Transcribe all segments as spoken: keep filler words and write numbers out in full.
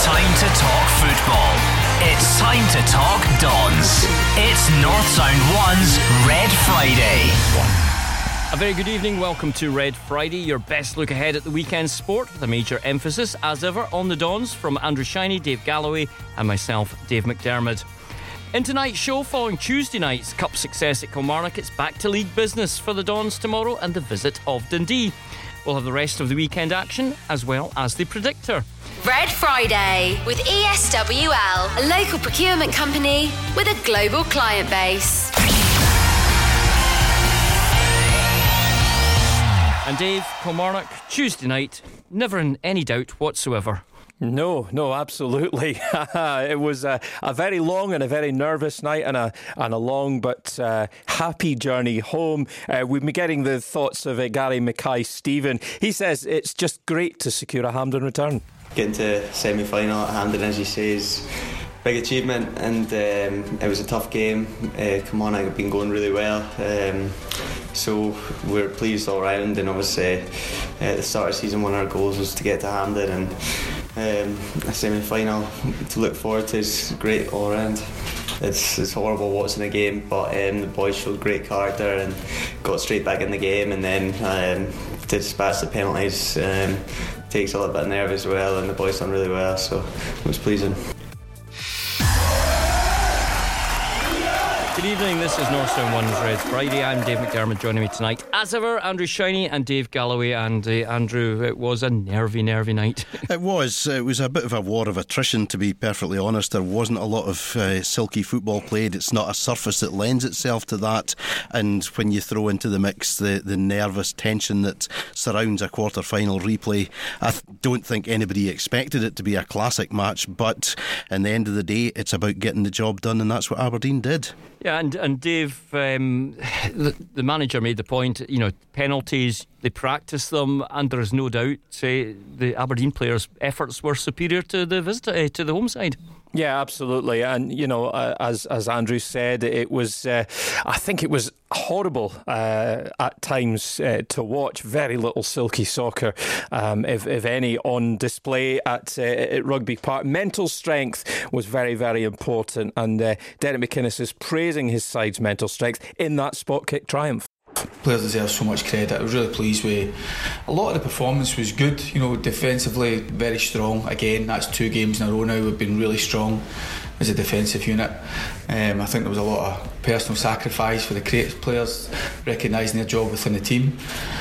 time to talk football. It's time to talk Dons. It's North Sound one's Red Friday. A very good evening, welcome to Red Friday, your best look ahead at the weekend's sport with a major emphasis, as ever, on the Dons from Andrew Shinnie, Dave Galloway and myself, Dave McDermott. In tonight's show, following Tuesday night's Cup success at Kilmarnock, it's back to league business for the Dons tomorrow and the visit of Dundee. We'll have the rest of the weekend action as well as the predictor. Red Friday with E S W L, a local procurement company with a global client base. And Dave, Kilmarnock, Tuesday night, never in any doubt whatsoever. No, no, absolutely. It was a, a very long and a very nervous night, and a and a long but uh, happy journey home. Uh, we've been getting the thoughts of uh, Gary Mackay-Steven. He says it's just great to secure a Hampden return. Getting to semi-final at Hampden, as you say, is big achievement, and um, it was a tough game. Uh, Kilmarnock have been going really well, um, so we're pleased all round. And obviously, uh, at the start of the season, one of our goals was to get to Hampden, and um, a semi-final to look forward to is great all round. It's, it's horrible watching the game, but um, the boys showed great character and got straight back in the game, and then um, to dispatch the penalties um, takes a little bit of nerve as well, and the boys done really well, so it was pleasing. Good evening, this is North Sound one's Red Friday. I'm Dave McDermott. Joining me tonight, as ever, Andrew Shinnie and Dave Galloway. And uh, Andrew, it was a nervy, nervy night. It was. It was a bit of a war of attrition, to be perfectly honest. There wasn't a lot of uh, silky football played. It's not a surface that lends itself to that. And when you throw into the mix the, the nervous tension that surrounds a quarter-final replay, I th- don't think anybody expected it to be a classic match. But in the end of the day, it's about getting the job done, and that's what Aberdeen did. Yeah, and, and Dave, um, the, the manager made the point, you know, penalties, they practice them, and there is no doubt uh, the Aberdeen players' efforts were superior to the visitor, uh, to the home side. Yeah, absolutely. And, you know, uh, as as Andrew said, it was, uh, I think it was horrible uh, at times uh, to watch. Very little silky soccer, um, if, if any, on display at, uh, at Rugby Park. Mental strength was very, very important. And uh, Derek McInnes is praising his side's mental strength in that spot kick triumph. Players deserve so much credit. I was really pleased with a lot of the performance. Was good, you know, defensively very strong. Again, that's two games in a row now we've been really strong as a defensive unit. um, I think there was a lot of personal sacrifice for the creative players, recognising their job within the team.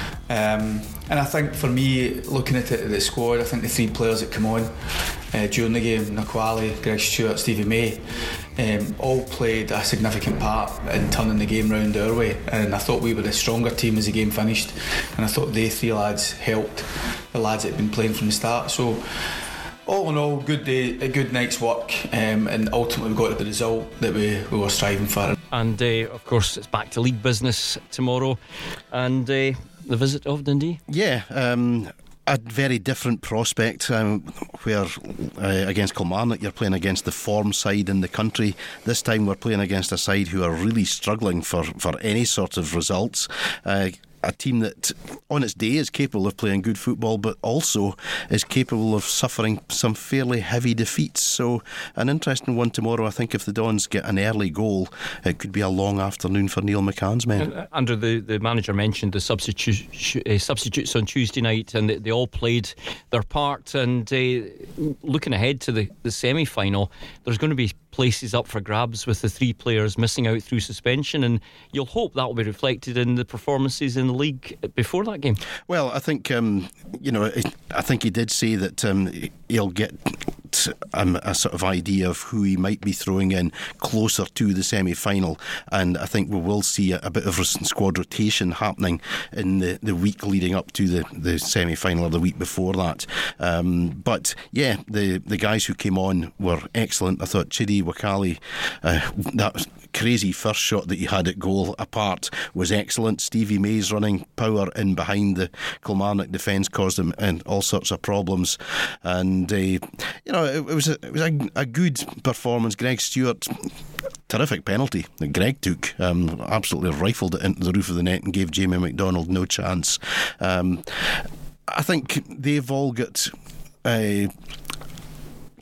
Um, and I think for me, looking at it, at the squad, I think the three players that come on uh, during the game, Naquali, Greg Stewart, Stevie May, um, all played a significant part in turning the game round our way. And I thought we were the stronger team as the game finished, and I thought they three lads helped the lads that had been playing from the start. So all in all, good day, a good night's work, um, and ultimately we got the result that we, we were striving for. And uh, of course it's back to league business tomorrow, and uh, the visit of Dundee. Yeah, um, a very different prospect, um, where uh, against Kilmarnock you're playing against the form side in the country. This time we're playing against a side who are really struggling for, for any sort of results. Uh, a team that on its day is capable of playing good football, but also is capable of suffering some fairly heavy defeats. So an interesting one tomorrow. I think if the Dons get an early goal, it could be a long afternoon for Neil McCann's men. Uh, Andrew, the, the manager mentioned the substitu- uh, substitutes on Tuesday night, and they, they all played their part. And uh, looking ahead to the, the semi-final, there's going to be places up for grabs with the three players missing out through suspension, and you'll hope that will be reflected in the performances in the league before that game. Well, I think um, you know, I think he did say that um, he'll get um, a sort of idea of who he might be throwing in closer to the semi-final, and I think we will see a, a bit of squad rotation happening in the, the week leading up to the, the semi-final, or the week before that. Um, but yeah, the, the guys who came on were excellent. I thought Chidi Wakali, uh, that crazy first shot that he had at goal apart was excellent. Stevie May's running power in behind the Kilmarnock defence caused him and all sorts of problems, and uh, you know, it, it was a, it was a, a good performance. Greg Stewart, terrific penalty that Greg took, um, absolutely rifled it into the roof of the net and gave Jamie McDonald no chance. um, I think they've all got uh,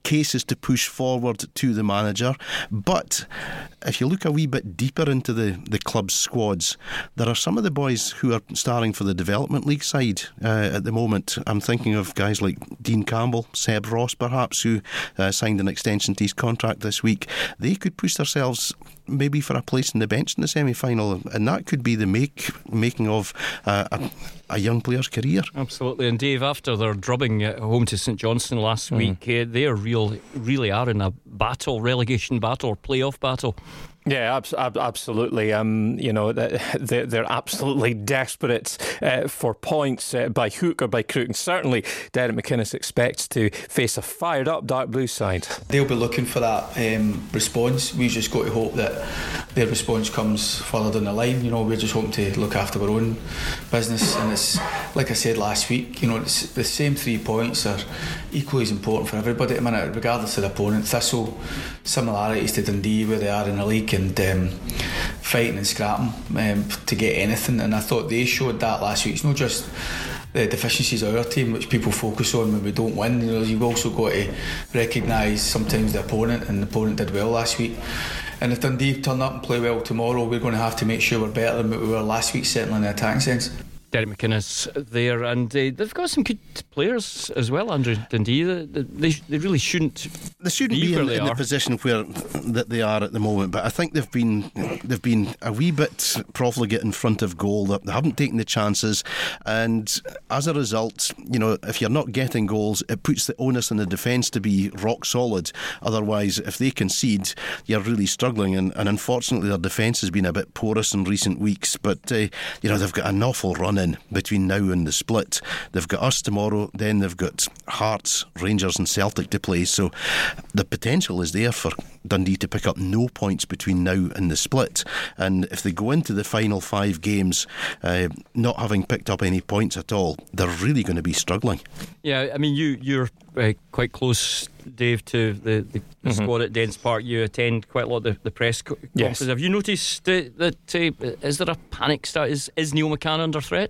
cases to push forward to the manager. But if you look a wee bit deeper into the, the club's squads, there are some of the boys who are starring for the Development League side uh, at the moment. I'm thinking of guys like Dean Campbell, Seb Ross perhaps, who uh, signed an extension to his contract this week. They could push themselves maybe for a place in the bench in the semi-final, and that could be the make making of uh, a, a young player's career. Absolutely. And Dave, after their drubbing at home to St Johnstone last mm. week, uh, they are real, really are in a battle, relegation battle, playoff battle. Yeah, ab- ab- absolutely. Um, you know, they're, they're absolutely desperate uh, for points uh, by hook or by crook. And certainly, Derek McInnes expects to face a fired-up Dark Blue side. They'll be looking for that um, response. We've just got to hope that their response comes further down the line. You know, we're just hoping to look after our own business. And it's like I said last week. You know, it's the same three points are equally as important for everybody at the minute, regardless of the opponent. Thistle, similarities to Dundee, where they are in the league, and um, fighting and scrapping um, to get anything, and I thought they showed that last week. It's not just the deficiencies of our team which people focus on when we don't win. You know, you've also got to recognise sometimes the opponent, and the opponent did well last week. And if Dundee turn up and play well tomorrow, we're going to have to make sure we're better than what we were last week, certainly in the attacking sense. Derek McInnes there, and uh, they've got some good players as well, Andrew. Dundee, they, they, they really shouldn't they shouldn't be, be in, in the position where that they are at the moment, but I think they've been they've been a wee bit profligate in front of goal. They haven't taken the chances, and as a result, you know, if you're not getting goals, it puts the onus on the defence to be rock solid. Otherwise, if they concede, you're really struggling, and, and unfortunately their defence has been a bit porous in recent weeks, but uh, you know, they've got an awful run in between now and the split. They've got us tomorrow, then they've got Hearts, Rangers and Celtic to play, so the potential is there for Dundee to pick up no points between now and the split. And if they go into the final five games uh, not having picked up any points at all, they're really going to be struggling. Yeah, I mean, you, you're uh, quite close, Dave, to the, the, the mm-hmm. squad at Dens Park. You attend quite a lot of the, the press co- conferences. Yes. Have you noticed uh, that uh, is there a panic start? Is, is Neil McCann under threat?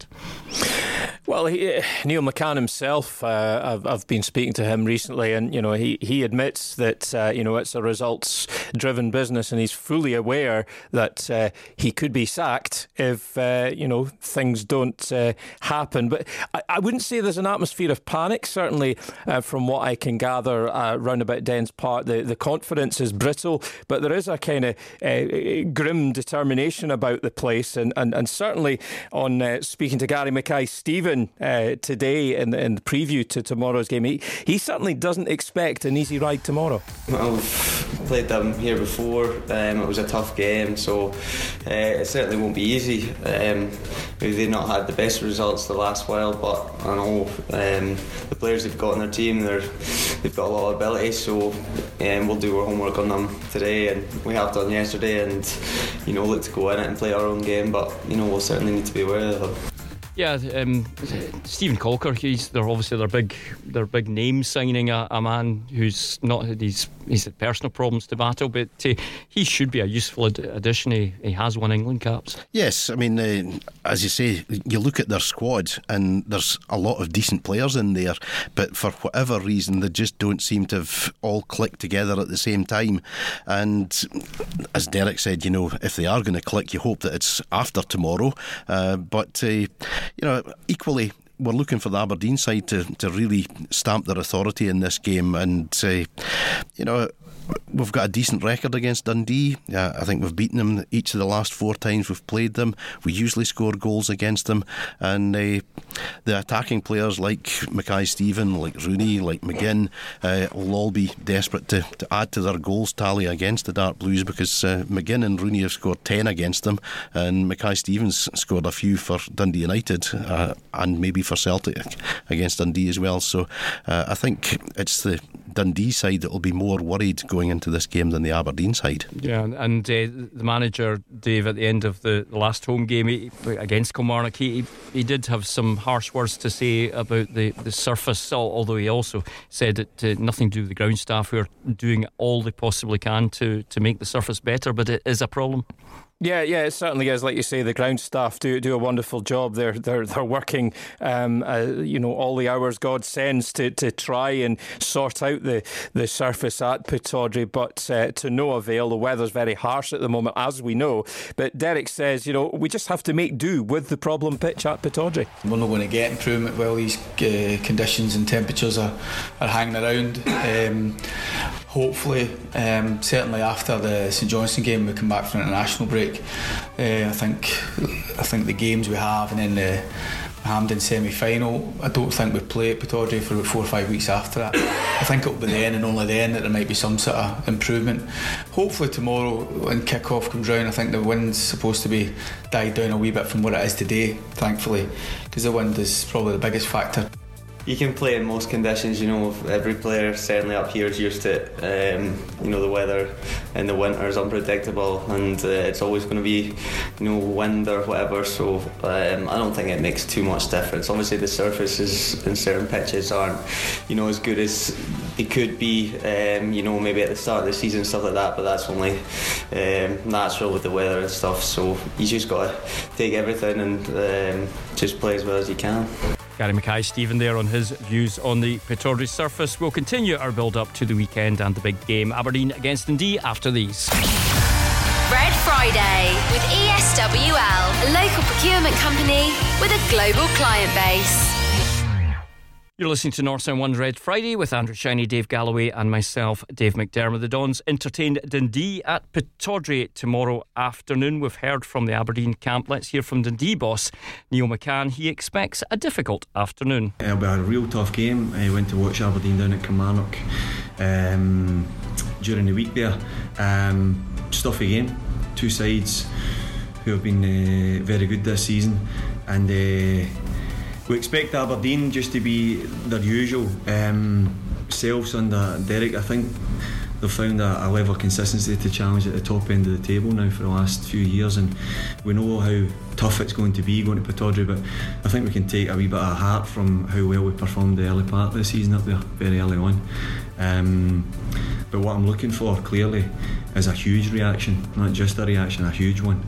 Well, he, Neil McCann himself, uh, I've, I've been speaking to him recently, and you know he, he admits that uh, you know it's a results-driven business, and he's fully aware that uh, he could be sacked if uh, you know things don't uh, happen. But I, I wouldn't say there's an atmosphere of panic. Certainly, uh, from what I can gather uh, round about Dens Park, the, the confidence is brittle, but there is a kind of uh, grim determination about the place, and and, and certainly on uh, speaking to Gary Mackay-Steven Uh, today in the, in the preview to tomorrow's game, he, he certainly doesn't expect an easy ride tomorrow. Well, we've played them here before. Um, it was a tough game, so uh, it certainly won't be easy. Um, maybe they've not had the best results the last while, but I know um, the players they've got in their team, they're, they've got a lot of ability, so um, we'll do our homework on them today, and we have done yesterday, and you know look to go in it and play our own game, but you know we'll certainly need to be aware of them. Yeah, um, Stephen Colker, he's they're obviously their big their big name signing a, a man who's not had these he's had personal problems to battle, but uh, he should be a useful ad- addition. He, he has won England caps. Yes, I mean, uh, as you say, you look at their squad and there's a lot of decent players in there, but for whatever reason they just don't seem to have all clicked together at the same time. And as Derek said, you know, if they are going to click, you hope that it's after tomorrow. Uh, but uh, you know, equally, we're looking for the Aberdeen side to, to really stamp their authority in this game, and uh, you know, we've got a decent record against Dundee. Uh, I think we've beaten them each of the last four times we've played them. We usually score goals against them, and uh, the attacking players like Mackay-Steven, like Rooney, like McGinn uh, will all be desperate to, to add to their goals tally against the Dark Blues, because uh, McGinn and Rooney have scored ten against them, and Mackay-Steven's scored a few for Dundee United uh, and maybe for Celtic against Dundee as well. So uh, I think it's the Dundee side that will be more worried going into this game than the Aberdeen side. Yeah, and uh, the manager, Dave, at the end of the last home game he, against Kilmarnock, he, he did have some harsh words to say about the, the surface, although he also said that uh, nothing to do with the ground staff, who are doing all they possibly can to, to make the surface better, but it is a problem. Yeah, yeah, it certainly is. Like you say, the ground staff do do a wonderful job. They're they're they're working, um, uh, you know, all the hours God sends to, to try and sort out the, the surface at Pittodrie, but uh, to no avail. The weather's very harsh at the moment, as we know. But Derek says, you know, we just have to make do with the problem pitch at Pittodrie. We're not going to get improvement while these uh, conditions and temperatures are, are hanging around. Um, hopefully, um, certainly after the St Johnstone game, we come back from an international break. Uh, I think I think the games we have, and then the Hampden semi-final, I don't think we play at Pittodrie for about four or five weeks after that. I think it'll be then and only then that there might be some sort of improvement. Hopefully tomorrow when kick-off comes round, I think the wind's supposed to be died down a wee bit from what it is today, thankfully, because the wind is probably the biggest factor. You can play in most conditions, you know, every player certainly up here is used to it. Um, you know, the weather in the winter is unpredictable, and uh, it's always going to be, you know, wind or whatever, so um, I don't think it makes too much difference. Obviously the surfaces in certain pitches aren't, you know, as good as they could be, um, you know, maybe at the start of the season, stuff like that, but that's only um, natural with the weather and stuff, so you just got to take everything and um, just play as well as you can. Gary Mackay-Stephen there on his views on the Pittodrie surface. We'll continue our build-up to the weekend and the big game, Aberdeen against Dundee, after these. Red Friday with E S W L, a local procurement company with a global client base. You're listening to North Sound One's Red Friday with Andrew Shinnie, Dave Galloway and myself, Dave McDermott. The Dons entertained Dundee at Pittodrie tomorrow afternoon. We've heard from the Aberdeen camp. Let's hear from Dundee boss Neil McCann. He expects a difficult afternoon. It'll be a real tough game. I went to watch Aberdeen down at Kilmarnock um, during the week there. Um, stuffy game. Two sides who have been uh, very good this season, and uh, we expect Aberdeen just to be their usual um, selves under Derek. I think they've found a, a level of consistency to challenge at the top end of the table now for the last few years, and we know how tough it's going to be going to Pittodrie, but I think we can take a wee bit of heart from how well we performed the early part of the season up there, very early on. Um, but what I'm looking for clearly is a huge reaction, not just a reaction, a huge one.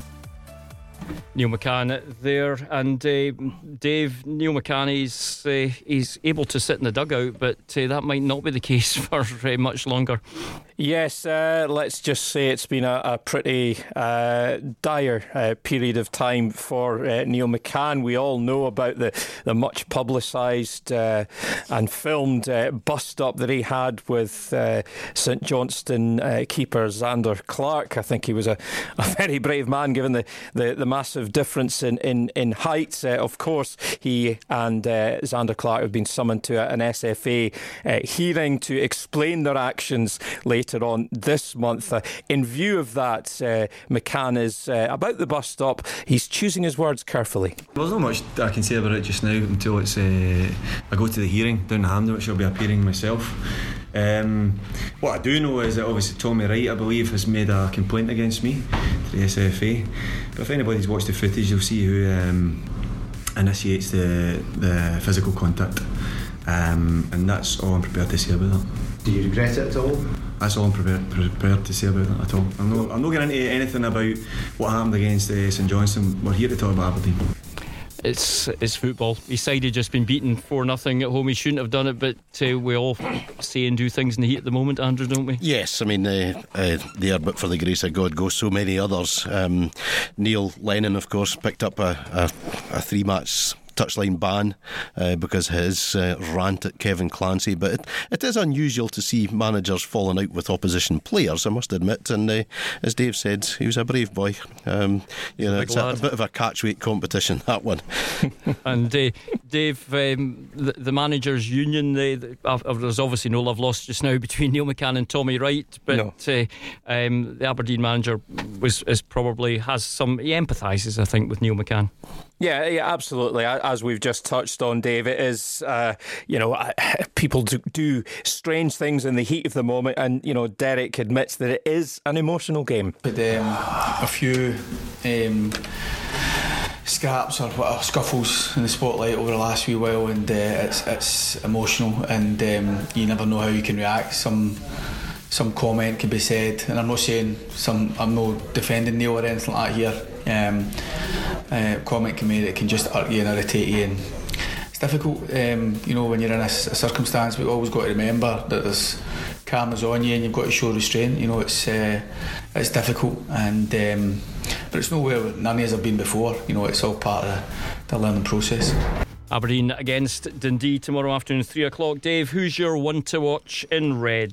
Neil McCann there, and uh, Dave, Neil McCann, he's, uh, he's able to sit in the dugout, but uh, that might not be the case for uh, much longer. Yes, uh, let's just say it's been a, a pretty uh, dire uh, period of time for uh, Neil McCann. We all know about the, the much publicised uh, and filmed uh, bust-up that he had with uh, St Johnstone uh, keeper Zander Clark. I think he was a, a very brave man, given the, the, the massive difference in, in, in height. Uh, of course, he and uh, Zander Clark have been summoned to an S F A uh, hearing to explain their actions later on this month. Uh, in view of that, uh, McCann is uh, about the bus stop. He's choosing his words carefully. There's not much I can say about it just now until it's uh, I go to the hearing down the Hampden, which I'll be appearing myself. Um, what I do know is that obviously Tommy Wright, I believe, has made a complaint against me to the S F A. But if anybody's watched the footage, you'll see who um, initiates the the physical contact, um, and that's all I'm prepared to say about that. Do you regret it at all? That's all I'm prepared, prepared to say about that at all. I'm not, I'm not getting into anything about what happened against uh, St Johnstone. We're here to talk about Aberdeen. It's it's football. His side had just been beaten four nothing at home. He shouldn't have done it, but uh, we all say and do things in the heat at the moment, Andrew, don't we? Yes, I mean, uh, uh, there, but for the grace of God, go so many others. Um, Neil Lennon, of course, picked up a, a, a three-match touchline ban uh, because of his uh, rant at Kevin Clancy, but it, it is unusual to see managers falling out with opposition players, I must admit, and uh, as Dave said, he was a brave boy. Um, you know, it's a, a bit of a catch-weight competition, that one. And uh, Dave, um, the, the managers' union, they, they, uh, there's obviously no love lost just now between Neil McCann and Tommy Wright, but no. uh, um, the Aberdeen manager was is probably has some, he empathises, I think, with Neil McCann. Yeah, yeah, absolutely. As we've just touched on, Dave, it is, uh, you know, people do, do strange things in the heat of the moment, and, you know, Derek admits that it is an emotional game. But um, a few um, scraps or what, scuffles in the spotlight over the last wee while, and uh, it's it's emotional, and um, you never know how you can react. Some some comment can be said, and I'm not saying some, I'm not defending Neil or anything like that here. Um, uh, comment can be made, it can just irk you and irritate you, and it's difficult, um, you know, when you're in a, a circumstance. We've always got to remember that there's cameras on you and you've got to show restraint. You know, it's uh, it's difficult, and um, but it's nowhere none of us have been before. You know, it's all part of the, the learning process. Aberdeen against Dundee tomorrow afternoon, three o'clock. Dave, who's your one to watch in red?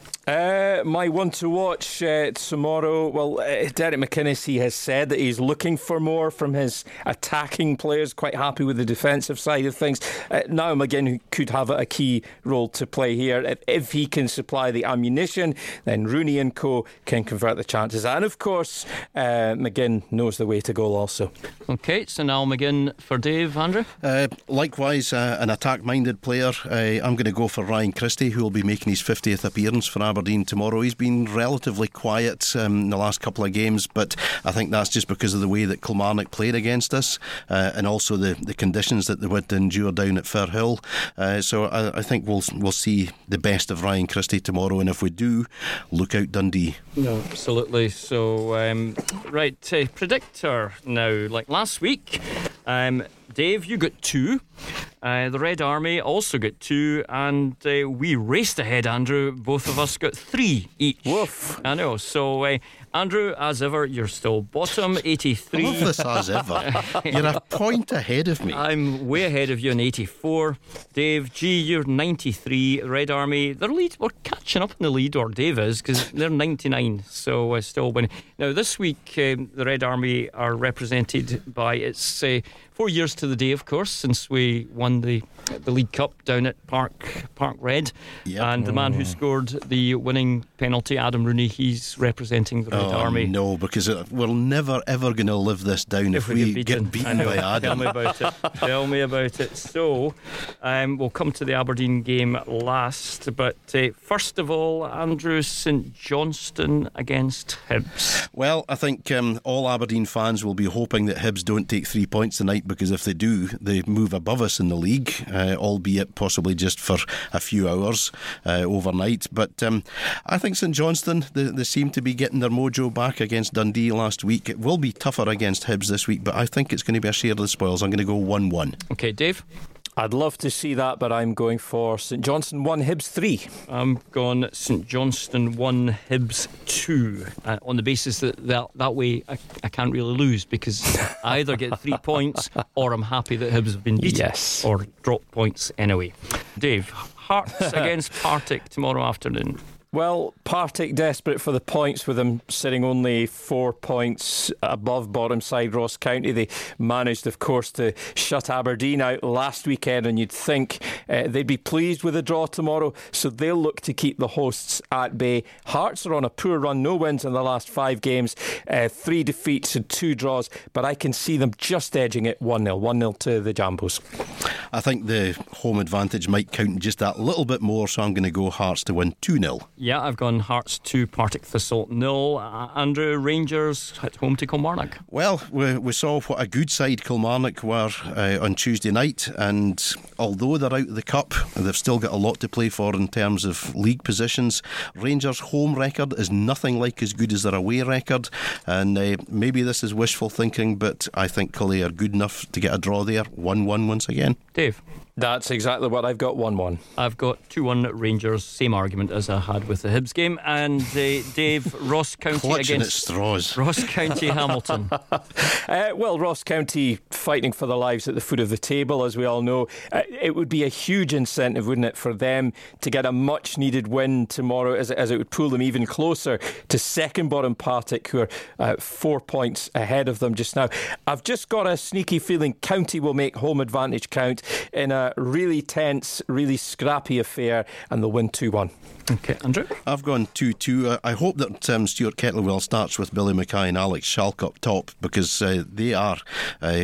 Uh, my one to watch uh, tomorrow, well, uh, Derek McInnes, he has said that he's looking for more from his attacking players, quite happy with the defensive side of things. Uh, Niall McGinn could have a key role to play here. If, if he can supply the ammunition, then Rooney and co can convert the chances. And of course, uh, McGinn knows the way to goal also. OK, so Niall McGinn for Dave. Andrew? Uh, likewise, uh, an attack-minded player. Uh, I'm going to go for Ryan Christie, who will be making his fiftieth appearance for Aberdeen. Aberdeen tomorrow. He's been relatively quiet um, in the last couple of games, but I think that's just because of the way that Kilmarnock played against us, uh, and also the, the conditions that they would endure down at Firhill. Uh, so I, I think we'll we'll see the best of Ryan Christie tomorrow, and if we do, look out Dundee. No, absolutely. So um, right, uh, predictor now. Like last week, um, Dave, you got two. Uh, the Red Army also got two, and uh, we raced ahead, Andrew. Both of us got three each. Woof. I know. So, uh, Andrew, as ever, you're still bottom, eighty-three. I love this as ever. You're a point ahead of me. I'm way ahead of you in eighty-four. Dave, G, you're ninety-three. Red Army, their lead, we're catching up in the lead, or Dave is, because they're ninety-nine, so we're uh, still winning. Now, this week, um, the Red Army are represented by, it's uh, four years to the day, of course, since we won the the League Cup down at Park Park Red. Yep. And the man who scored the winning penalty, Adam Rooney, he's representing the Red oh, Army. No, because we're never ever going to live this down if, if we, we get beaten, get beaten by Adam. Tell me about it. Tell me about it. So, um, we'll come to the Aberdeen game last, but uh, first of all, Andrew, St Johnstone against Hibs. Well, I think um, all Aberdeen fans will be hoping that Hibs don't take three points tonight, because if they do, they move above us in the league. Uh, albeit possibly just for a few hours uh, overnight. But um, I think St Johnstone, they, they seem to be getting their mojo back against Dundee last week. It will be tougher against Hibs this week, but I think it's going to be a share of the spoils. I'm going to go one one. OK, Dave? I'd love to see that, but I'm going for St Johnstone one, Hibs three. I'm going St Johnstone one, Hibs two, uh, on the basis that that, that way I, I can't really lose, because I either get three points or I'm happy that Hibs have been beaten. Yes. Or drop points anyway. Dave, Hearts against Partick tomorrow afternoon. Well, Partick desperate for the points, with them sitting only four points above bottom side Ross County. They managed, of course, to shut Aberdeen out last weekend, and you'd think uh, they'd be pleased with a draw tomorrow, so they'll look to keep the hosts at bay. Hearts are on a poor run, no wins in the last five games, uh, three defeats and two draws, but I can see them just edging it one nil, one nil to the Jambos. I think the home advantage might count just that little bit more, so I'm going to go Hearts to win two nil. Yeah, I've gone Hearts two, Partick Thistle nil. Uh, Andrew, Rangers at home to Kilmarnock. Well, we, we saw what a good side Kilmarnock were uh, on Tuesday night, and although they're out of the Cup, they've still got a lot to play for in terms of league positions. Rangers' home record is nothing like as good as their away record, and uh, maybe this is wishful thinking, but I think Killie are good enough to get a draw there. one one once again. Dave? That's exactly what I've got, one one. I've got two one Rangers, same argument as I had with the Hibs game. And uh, Dave, Ross County Clutching against at straws. Ross County Hamilton. uh, well, Ross County fighting for their lives at the foot of the table, as we all know. Uh, it would be a huge incentive, wouldn't it, for them to get a much needed win tomorrow, as, as it would pull them even closer to second bottom Partick, who are uh, four points ahead of them just now. I've just got a sneaky feeling County will make home advantage count in a really tense, really scrappy affair, and they'll win two one. OK, Andrew? I've gone two two. Uh, I hope that um, Stuart Kettlewell starts with Billy Mackay and Alex Schalk up top, because uh, they are... Uh,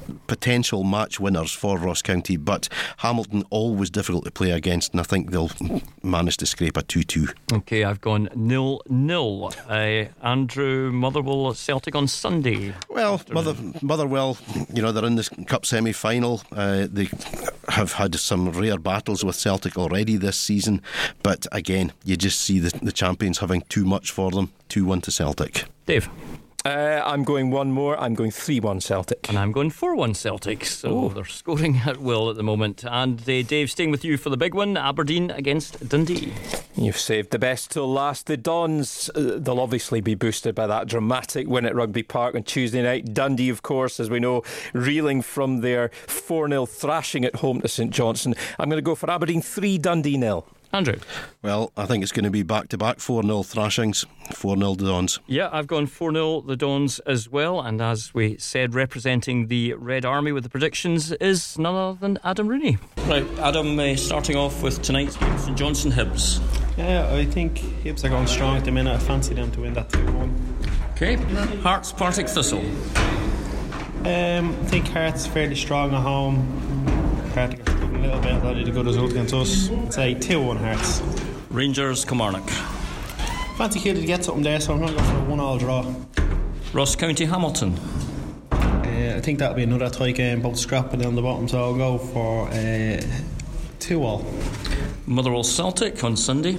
potential match winners for Ross County, but Hamilton always difficult to play against, and I think they'll manage to scrape a two two. Okay, I've gone nil nil. Uh, Andrew, Motherwell Celtic on Sunday. Well, Mother, Motherwell, you know, they're in the Cup semi-final. Uh, they have had some rare battles with Celtic already this season, but again, you just see the, the champions having too much for them. two one to Celtic. Dave? Uh, I'm going one more. I'm going three one Celtic. And I'm going four one Celtic. So oh. they're scoring at will at the moment. And uh, Dave, staying with you for the big one, Aberdeen against Dundee. You've saved the best till last. The Dons, uh, they'll obviously be boosted by that dramatic win at Rugby Park on Tuesday night. Dundee, of course, as we know, reeling from their four nil thrashing at home to St Johnstone. I'm going to go for Aberdeen three, Dundee nil. Andrew? Well, I think it's going to be back-to-back four nil thrashings, four nil the Dons. Yeah, I've gone four nil the Dons as well, and as we said, representing the Red Army with the predictions is none other than Adam Rooney. Right, Adam, uh, starting off with tonight's game, St Johnstone Hibs. Yeah, I think Hibs are going strong at the minute. I fancy them to win that two one. Okay, Hearts Partick Thistle. Um, I think Hearts fairly strong at home. Partick are a little bit, that did a good result against us. I'd say two one Hearts. Rangers Kilmarnock. Fancy Killie to get something there, so I'm going to go for a one all draw. Ross County Hamilton. Uh, I think that'll be another tie game, both scrapping down the bottom, so I'll go for uh, two all. Motherwell Celtic on Sunday.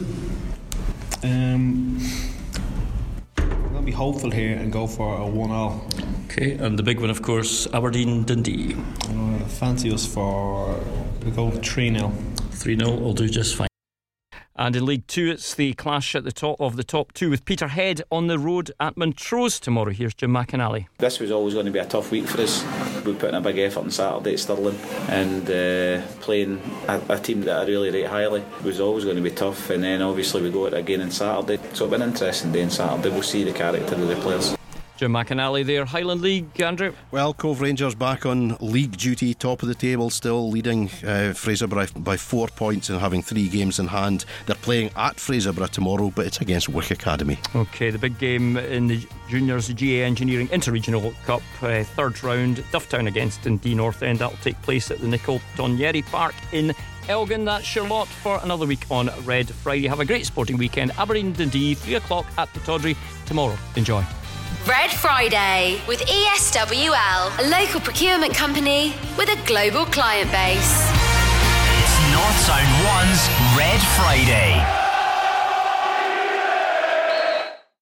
Um, I'm going to be hopeful here and go for a one all. Okay, and the big one, of course, Aberdeen Dundee. Uh, fancy us for, we go three nil. three nil will do just fine. And in League Two, it's the clash at the top of the top two with Peterhead on the road at Montrose tomorrow. Here's Jim McAnally. This was always going to be a tough week for us. We put in a big effort on Saturday at Stirling, and uh, playing a, a team that I really rate highly was always going to be tough. And then obviously we go at it again on Saturday, so it'll be an interesting day on Saturday. We'll see the character of the players. Jim McAnally there. Highland League, Andrew? Well, Cove Rangers back on league duty, top of the table, still leading uh, Fraserburgh by four points and having three games in hand. They're playing at Fraserburgh tomorrow, but it's against Wick Academy. Okay, the big game in the Juniors, the G A Engineering Inter-Regional Cup, uh, third round, Dufftown against Dundee North End. That'll take place at the Nicol Tonieri Park in Elgin. That's your lot for another week on Red Friday. Have a great sporting weekend. Aberdeen Dundee, three o'clock at the Tawdry tomorrow. Enjoy. Red Friday with E S W L, a local procurement company with a global client base. It's North Sound One's Red Friday.